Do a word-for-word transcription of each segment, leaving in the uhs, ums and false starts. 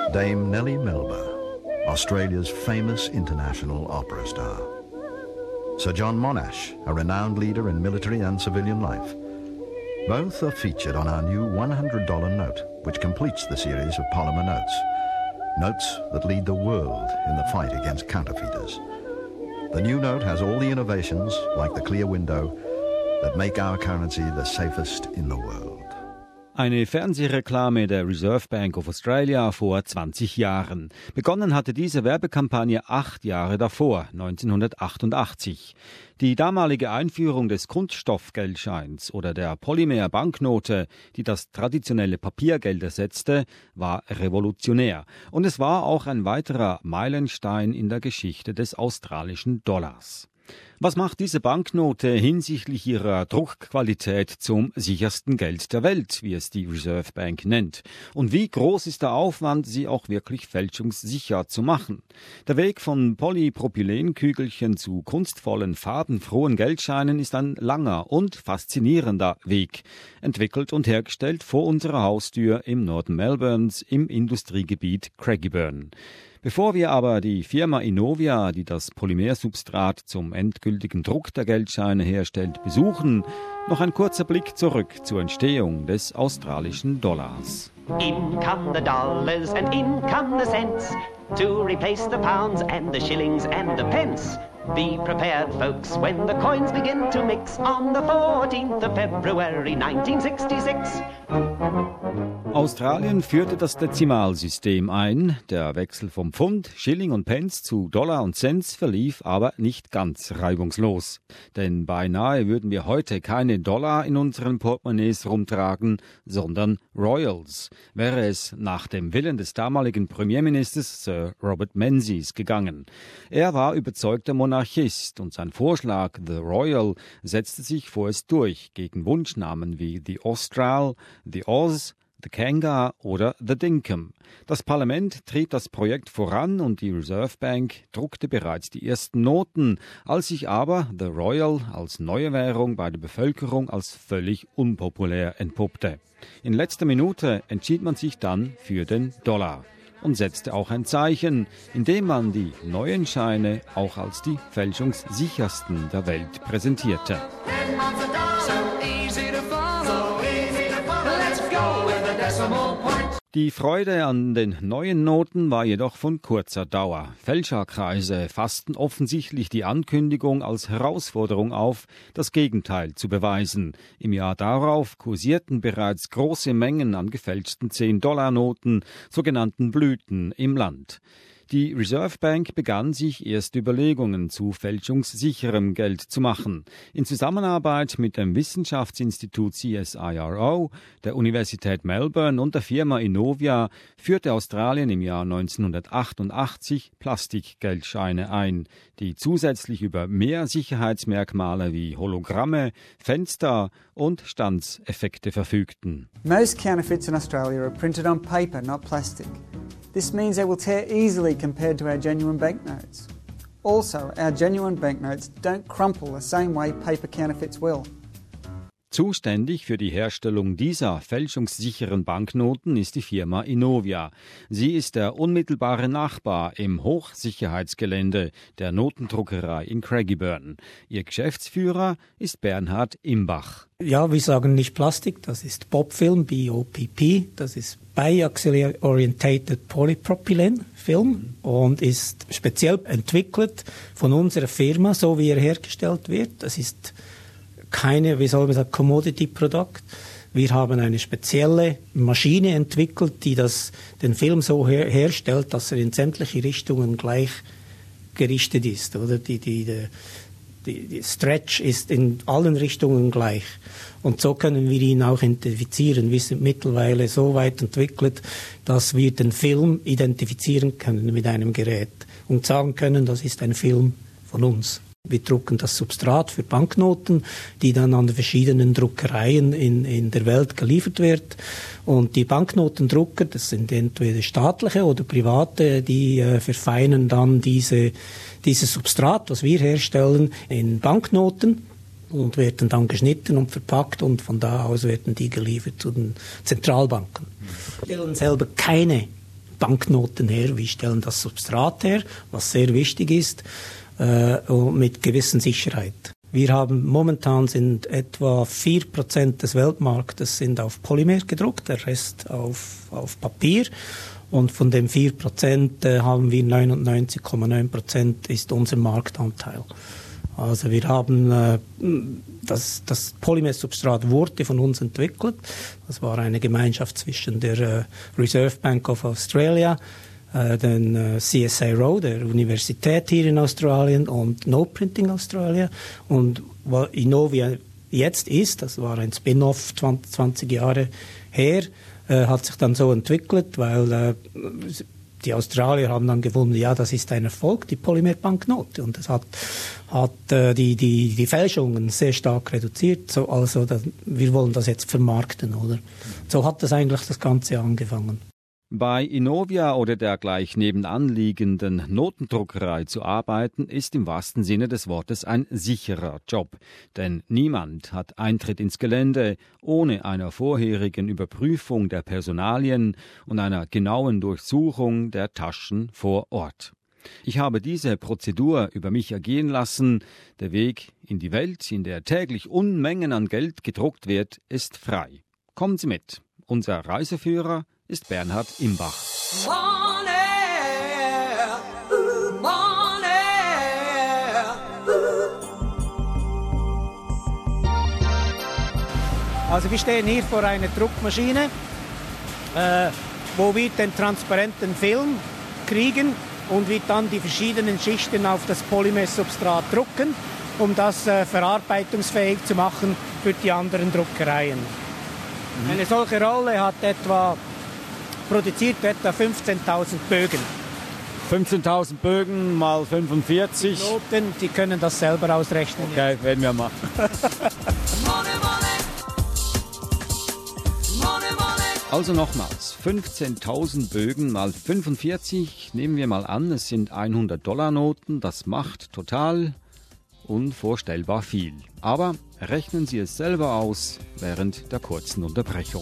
Dame Nellie Melba, Australia's famous international opera star. Sir John Monash, a renowned leader in military and civilian life. Both are featured on our new one hundred dollar note, which completes the series of polymer notes. Notes that lead the world in the fight against counterfeiters. The new note has all the innovations, like the clear window, that make our currency the safest in the world. Eine Fernsehreklame der Reserve Bank of Australia vor zwanzig Jahren. Begonnen hatte diese Werbekampagne acht Jahre davor, neunzehnhundertachtundachtzig. Die damalige Einführung des Kunststoffgeldscheins oder der Polymer-Banknote, die das traditionelle Papiergeld ersetzte, war revolutionär. Und es war auch ein weiterer Meilenstein in der Geschichte des australischen Dollars. Was macht diese Banknote hinsichtlich ihrer Druckqualität zum sichersten Geld der Welt, wie es die Reserve Bank nennt? Und wie groß ist der Aufwand, sie auch wirklich fälschungssicher zu machen? Der Weg von Polypropylenkügelchen zu kunstvollen, farbenfrohen Geldscheinen ist ein langer und faszinierender Weg, entwickelt und hergestellt vor unserer Haustür im Norden Melbournes im Industriegebiet Craigieburn. Bevor wir aber die Firma Innovia, die das Polymersubstrat zum endgültigen Druck der Geldscheine herstellt, besuchen, noch ein kurzer Blick zurück zur Entstehung des australischen Dollars. In come the dollars and in come the cents to replace the pounds and the shillings and the pence. Be prepared, folks, when the coins begin to mix on the fourteenth of February nineteen sixty-six. Australien führte das Dezimalsystem ein. Der Wechsel vom Pfund, Schilling und Pence zu Dollar und Cents verlief aber nicht ganz reibungslos. Denn beinahe würden wir heute keine Dollar in unseren Portemonnaies rumtragen, sondern Royals, wäre es nach dem Willen des damaligen Premierministers Sir Robert Menzies gegangen. Er war überzeugter Monarchist und sein Vorschlag The Royal setzte sich vorerst durch gegen Wunschnamen wie The Austral, The Oz, The Kanga oder The Dinkum. Das Parlament trieb das Projekt voran und die Reserve Bank druckte bereits die ersten Noten, als sich aber The Royal als neue Währung bei der Bevölkerung als völlig unpopulär entpuppte. In letzter Minute entschied man sich dann für den Dollar und setzte auch ein Zeichen, indem man die neuen Scheine auch als die fälschungssichersten der Welt präsentierte. Die Freude an den neuen Noten war jedoch von kurzer Dauer. Fälscherkreise fassten offensichtlich die Ankündigung als Herausforderung auf, das Gegenteil zu beweisen. Im Jahr darauf kursierten bereits große Mengen an gefälschten zehn-Dollar-Noten, sogenannten Blüten, im Land. Die Reserve Bank begann sich erst Überlegungen zu fälschungssicherem Geld zu machen. In Zusammenarbeit mit dem Wissenschaftsinstitut C S I R O, der Universität Melbourne und der Firma Innovia führte Australien im Jahr neunzehnhundertachtundachtzig Plastikgeldscheine ein, die zusätzlich über mehr Sicherheitsmerkmale wie Hologramme, Fenster und Standseffekte verfügten. Most counterfeits in Australia are printed on paper, not plastic. This means they will tear easily compared to our genuine banknotes. Also, our genuine banknotes don't crumple the same way paper counterfeits will. Zuständig für die Herstellung dieser fälschungssicheren Banknoten ist die Firma Innovia. Sie ist der unmittelbare Nachbar im Hochsicherheitsgelände der Notendruckerei in Craigieburn. Ihr Geschäftsführer ist Bernhard Imbach. Ja, wir sagen nicht Plastik, das ist Bopp-Film, B O P P, das ist Biaxially Orientated Polypropylen Film und ist speziell entwickelt von unserer Firma, so wie er hergestellt wird. Das ist keine, wie soll man sagen, Commodity-Produkt. Wir haben eine spezielle Maschine entwickelt, die das, den Film so her- herstellt, dass er in sämtliche Richtungen gleich gerichtet ist. Oder? Die, die, die, die Stretch ist in allen Richtungen gleich. Und so können wir ihn auch identifizieren. Wir sind mittlerweile so weit entwickelt, dass wir den Film identifizieren können mit einem Gerät und sagen können, das ist ein Film von uns. Wir drucken das Substrat für Banknoten, die dann an verschiedenen Druckereien in, in der Welt geliefert wird. Und die Banknotendrucker, das sind entweder staatliche oder private, die äh, verfeinern dann diese, dieses Substrat, was wir herstellen, in Banknoten und werden dann geschnitten und verpackt und von da aus werden die geliefert zu den Zentralbanken. Wir stellen selber keine Banknoten her, wir stellen das Substrat her, was sehr wichtig ist, äh, mit gewissen Sicherheit. Wir haben momentan sind etwa vier Prozent des Weltmarktes sind auf Polymer gedruckt, der Rest auf, auf Papier. Und von den vier Prozent äh, haben wir neunundneunzig Komma neun Prozent ist unser Marktanteil. Also wir haben äh, das, das Polymersubstrat wurde von uns entwickelt. Das war eine Gemeinschaft zwischen der äh, Reserve Bank of Australia, äh, den äh, C S I R O, der Universität hier in Australien und No Printing Australia. Und was Innovia jetzt ist, das war ein Spin-off zwanzig Jahre her, äh, hat sich dann so entwickelt, weil äh, die Australier haben dann gefunden, ja, das ist ein Erfolg, die Polymerbanknote. Und das hat, hat äh, die, die, die Fälschungen sehr stark reduziert. So, also das, wir wollen das jetzt vermarkten, oder? So hat das eigentlich das Ganze angefangen. Bei Innovia oder der gleich nebenan liegenden Notendruckerei zu arbeiten, ist im wahrsten Sinne des Wortes ein sicherer Job. Denn niemand hat Eintritt ins Gelände ohne einer vorherigen Überprüfung der Personalien und einer genauen Durchsuchung der Taschen vor Ort. Ich habe diese Prozedur über mich ergehen lassen. Der Weg in die Welt, in der täglich Unmengen an Geld gedruckt wird, ist frei. Kommen Sie mit. Unser Reiseführer ist Bernhard Imbach. Money, money, also wir stehen hier vor einer Druckmaschine, äh, wo wir den transparenten Film kriegen und wir dann die verschiedenen Schichten auf das Polymersubstrat drucken, um das äh, verarbeitungsfähig zu machen für die anderen Druckereien. Mhm. Eine solche Rolle hat etwa produziert etwa fünfzehntausend Bögen. fünfzehntausend Bögen mal fünfundvierzig. Noten, die können das selber ausrechnen. Okay, ja. Werden wir machen. Also nochmals, fünfzehntausend Bögen mal fünfundvierzig, nehmen wir mal an, es sind hundert Dollar Noten, das macht total unvorstellbar viel. Aber rechnen Sie es selber aus während der kurzen Unterbrechung.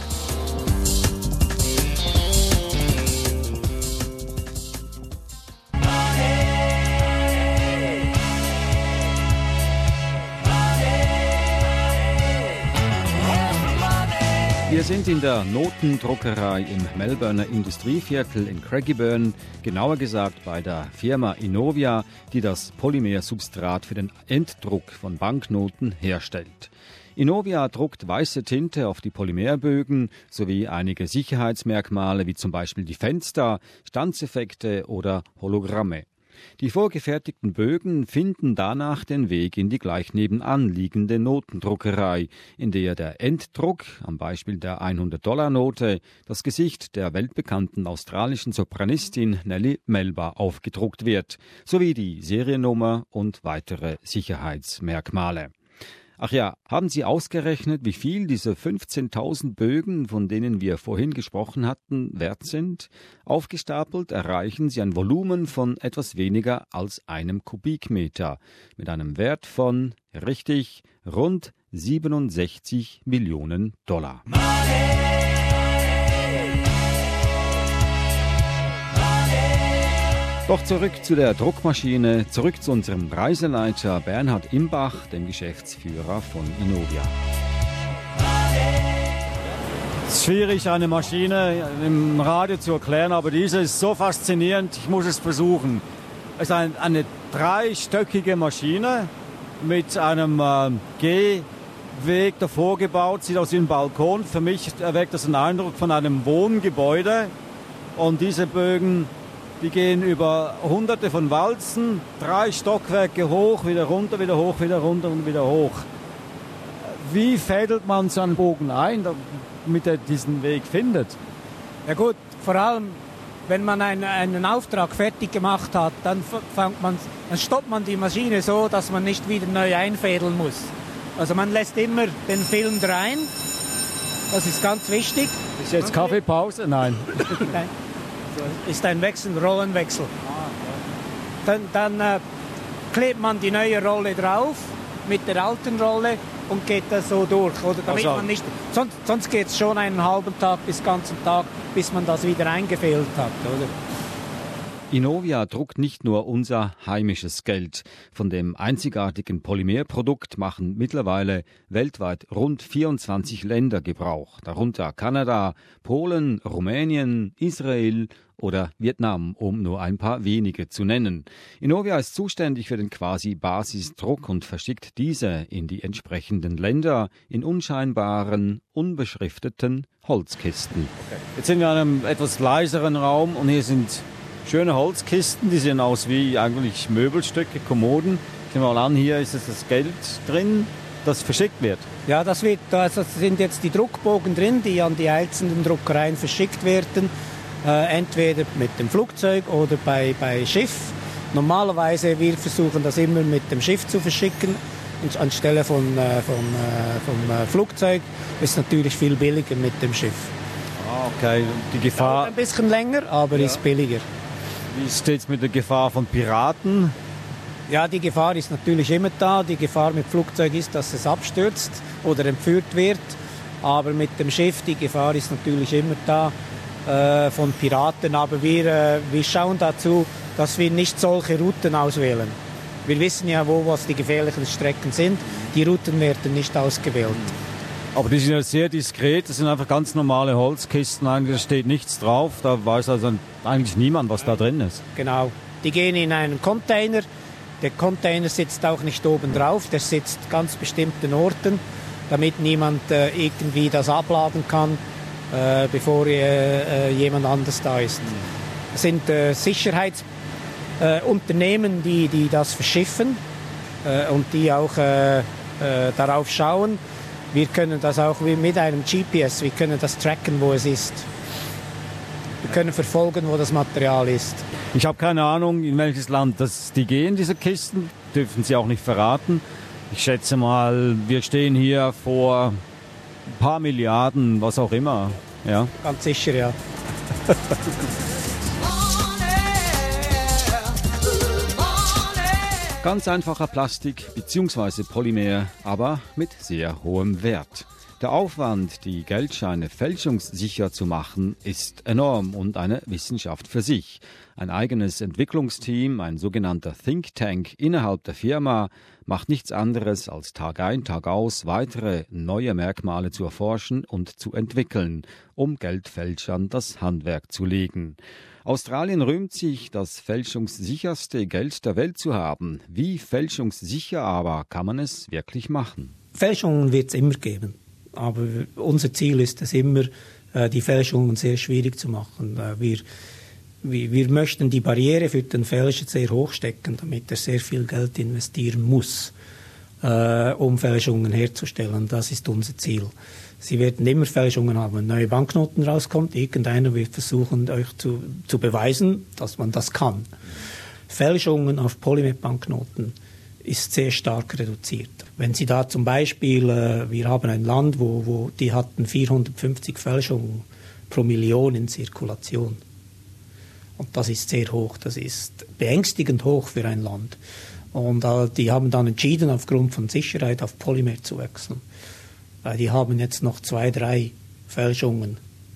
Wir sind in der Notendruckerei im Melbourner Industrieviertel in Craigieburn, genauer gesagt bei der Firma Innovia, die das Polymersubstrat für den Enddruck von Banknoten herstellt. Innovia druckt weiße Tinte auf die Polymerbögen sowie einige Sicherheitsmerkmale wie zum Beispiel die Fenster, Stanzeffekte oder Hologramme. Die vorgefertigten Bögen finden danach den Weg in die gleich nebenan liegende Notendruckerei, in der der Enddruck, am Beispiel der hundert Dollar Note, das Gesicht der weltbekannten australischen Sopranistin Nellie Melba aufgedruckt wird, sowie die Seriennummer und weitere Sicherheitsmerkmale. Ach ja, haben Sie ausgerechnet, wie viel diese fünfzehntausend Bögen, von denen wir vorhin gesprochen hatten, wert sind? Aufgestapelt erreichen sie ein Volumen von etwas weniger als einem Kubikmeter, mit einem Wert von, richtig, rund siebenundsechzig Millionen Dollar. Doch zurück zu der Druckmaschine, zurück zu unserem Reiseleiter Bernhard Imbach, dem Geschäftsführer von Innovia. Es ist schwierig, eine Maschine im Radio zu erklären, aber diese ist so faszinierend, ich muss es versuchen. Es ist ein, eine dreistöckige Maschine mit einem äh, Gehweg davor gebaut, sieht aus wie ein Balkon. Für mich erweckt das einen Eindruck von einem Wohngebäude. Und diese Bögen, die gehen über hunderte von Walzen, drei Stockwerke hoch, wieder runter, wieder hoch, wieder runter und wieder hoch. Wie fädelt man so einen Bogen ein, damit er diesen Weg findet? Ja gut, vor allem, wenn man einen, einen Auftrag fertig gemacht hat, dann, fängt man, dann stoppt man die Maschine so, dass man nicht wieder neu einfädeln muss. Also man lässt immer den Film rein, das ist ganz wichtig. Ist jetzt Kaffeepause? Nein. Nein. Ist ein Wechsel, Rollenwechsel. Dann, dann äh, klebt man die neue Rolle drauf mit der alten Rolle und geht das so durch. Oder damit Also- man nicht, sonst sonst geht es schon einen halben Tag bis ganzen Tag, bis man das wieder eingefehlt hat. Oder? Innovia druckt nicht nur unser heimisches Geld. Von dem einzigartigen Polymerprodukt machen mittlerweile weltweit rund vierundzwanzig Länder Gebrauch, darunter Kanada, Polen, Rumänien, Israel oder Vietnam, um nur ein paar wenige zu nennen. Innovia ist zuständig für den quasi Basisdruck und verschickt diese in die entsprechenden Länder in unscheinbaren, unbeschrifteten Holzkisten. Jetzt sind wir in einem etwas leiseren Raum und hier sind schöne Holzkisten, die sehen aus wie eigentlich Möbelstücke, Kommoden. Sehen wir mal an, hier ist es das Geld drin, das verschickt wird. Ja, das, wird, das sind jetzt die Druckbogen drin, die an die einzelnen Druckereien verschickt werden. Äh, entweder mit dem Flugzeug oder bei, bei Schiff. Normalerweise, wir versuchen das immer mit dem Schiff zu verschicken, anstelle von, äh, von, äh, vom äh, Flugzeug. Ist natürlich viel billiger mit dem Schiff. Ah, okay. Die Dauert Gefahr, ein bisschen länger, aber Ja. ist billiger. wie steht es mit der Gefahr von Piraten? Ja, die Gefahr ist natürlich immer da. Die Gefahr mit Flugzeug ist, dass es abstürzt oder entführt wird. Aber mit dem Schiff, die Gefahr ist natürlich immer da äh, von Piraten. Aber wir, äh, wir schauen dazu, dass wir nicht solche Routen auswählen. Wir wissen ja, wo was die gefährlichen Strecken sind. Die Routen werden nicht ausgewählt. Aber die sind ja sehr diskret, das sind einfach ganz normale Holzkisten, eigentlich da steht nichts drauf, da weiß also eigentlich niemand, was da drin ist. Genau. Die gehen in einen Container. Der Container sitzt auch nicht oben drauf, der sitzt ganz bestimmten Orten, damit niemand äh, irgendwie das abladen kann, äh, bevor äh, äh, jemand anders da ist. Es sind äh, Sicherheitsunternehmen, äh, die, die das verschiffen äh, und die auch äh, äh, darauf schauen. Wir können das auch wie mit einem G P S, wir können das tracken, wo es ist. Wir können verfolgen, wo das Material ist. Ich habe keine Ahnung, in welches Land das, die gehen, diese Kisten, dürfen Sie auch nicht verraten. Ich schätze mal, wir stehen hier vor ein paar Milliarden, was auch immer. Ja. Ganz sicher, ja. Ganz einfacher Plastik bzw. Polymer, aber mit sehr hohem Wert. Der Aufwand, die Geldscheine fälschungssicher zu machen, ist enorm und eine Wissenschaft für sich. Ein eigenes Entwicklungsteam, ein sogenannter Think Tank innerhalb der Firma, macht nichts anderes als Tag ein, Tag aus weitere neue Merkmale zu erforschen und zu entwickeln, um Geldfälschern das Handwerk zu legen. Australien rühmt sich, das fälschungssicherste Geld der Welt zu haben. Wie fälschungssicher aber kann man es wirklich machen? Fälschungen wird es immer geben. Aber unser Ziel ist es immer, die Fälschungen sehr schwierig zu machen. Wir, wir, wir möchten die Barriere für den Fälscher sehr hoch stecken, damit er sehr viel Geld investieren muss, äh, um Fälschungen herzustellen. Das ist unser Ziel. Sie werden immer Fälschungen haben, wenn neue Banknoten rauskommt. Irgendeiner wird versuchen, euch zu, zu beweisen, dass man das kann. Fälschungen auf Polymer-Banknoten ist sehr stark reduziert. Wenn Sie da zum Beispiel, äh, wir haben ein Land, wo, wo die hatten vierhundertfünfzig Fälschungen pro Million in Zirkulation. Und das ist sehr hoch, das ist beängstigend hoch für ein Land. Und äh, die haben dann entschieden, aufgrund von Sicherheit auf Polymer zu wechseln. Äh, die haben jetzt noch zwei, drei Fälschungen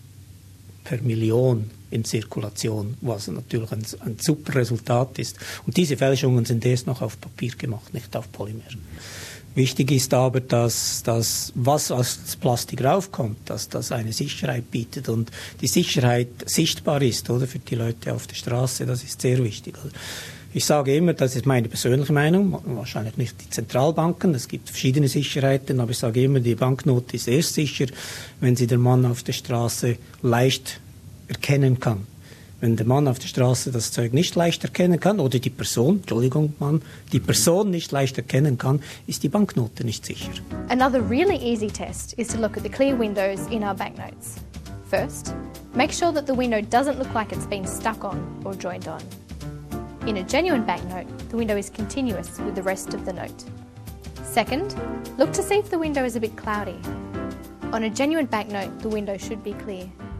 per Million in Zirkulation, was natürlich ein, ein super Resultat ist. Und diese Fälschungen sind erst noch auf Papier gemacht, nicht auf Polymer. Wichtig ist aber, dass das, was als Plastik raufkommt, dass das eine Sicherheit bietet und die Sicherheit sichtbar ist, oder, für die Leute auf der Straße. Das ist sehr wichtig. Also ich sage immer, das ist meine persönliche Meinung, wahrscheinlich nicht die Zentralbanken, es gibt verschiedene Sicherheiten, aber ich sage immer, die Banknote ist erst sicher, wenn sie der Mann auf der Straße leicht erkennen kann. Wenn der Mann auf der Straße das Zeug nicht leicht erkennen kann, oder die Person, Entschuldigung, Mann, die Person nicht leicht erkennen kann, ist die Banknote nicht sicher. Another really easy test is to look at the clear windows in our banknotes. First, make sure that the window doesn't look like it's been stuck on or joined on. In a genuine banknote, the window is continuous with the rest of the note. Second, look to see if the window is a bit cloudy. On a genuine banknote, the window should be clear.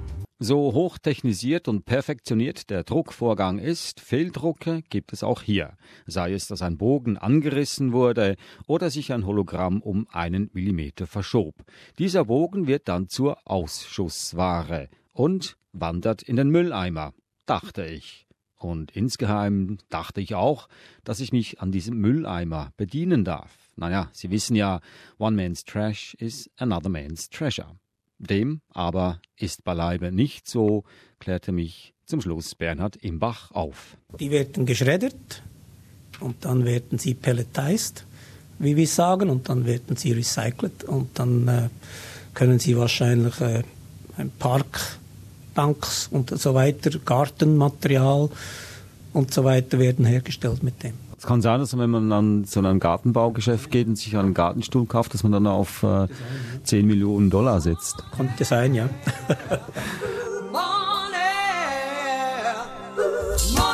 So hochtechnisiert und perfektioniert der Druckvorgang ist, Fehldrucke gibt es auch hier. Sei es, dass ein Bogen angerissen wurde oder sich ein Hologramm um einen Millimeter verschob. Dieser Bogen wird dann zur Ausschussware und wandert in den Mülleimer, dachte ich. Und insgeheim dachte ich auch, dass ich mich an diesem Mülleimer bedienen darf. Naja, Sie wissen ja, one man's trash is another man's treasure. Dem aber ist beileibe nicht so, klärte mich zum Schluss Bernhard Imbach auf. Die werden geschreddert und dann werden sie pelletized, wie wir sagen, und dann werden sie recycelt und dann äh, können sie wahrscheinlich äh, ein Parkbanks und so weiter, Gartenmaterial und so weiter werden hergestellt mit dem. Es kann sein, dass wenn man an so ein Gartenbaugeschäft geht und sich einen Gartenstuhl kauft, dass man dann auf äh, zehn Millionen Dollar setzt. Könnte sein, ja. Money, money.